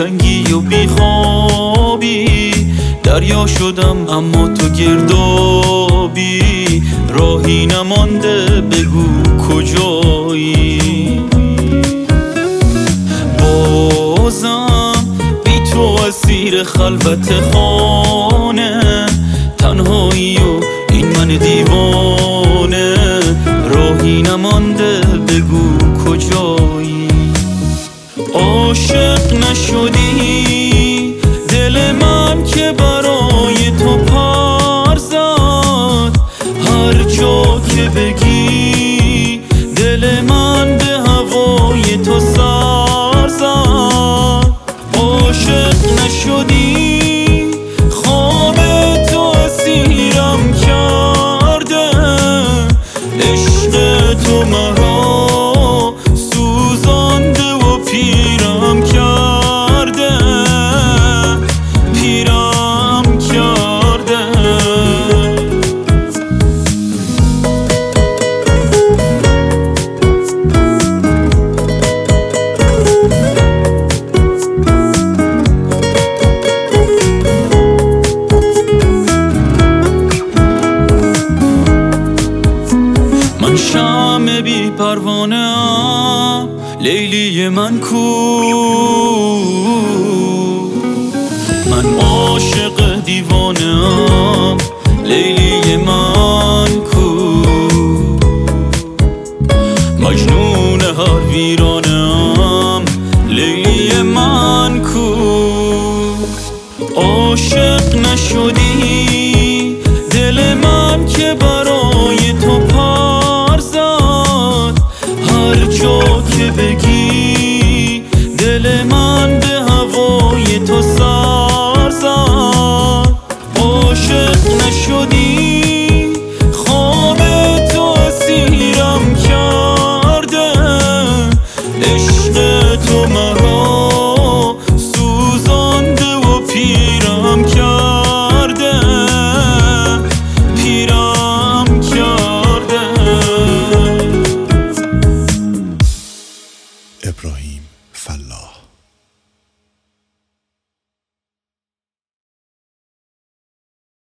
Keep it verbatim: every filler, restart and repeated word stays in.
دلتنگی و بیخوابی، دریا شدم اما تو گردابی، راهی نمانده بگو کجایی. بازم بی تو اسیر خلوت خانه، تنهایی و این من دیوانه، راهی نمانده بگو کجایی. عاشق نشدی دل من که برای تو پر زد، هر جا که بگی دل من به هوای تو سر زد. عاشق نشدی خواب تو اسیرم کرده، عشق تو مرا سوزانده و پیرم کرده، پیرم کرده. من شمع بی پروانه ام، لیلی من کو؟ من عاشق دیوانه ام، لیلی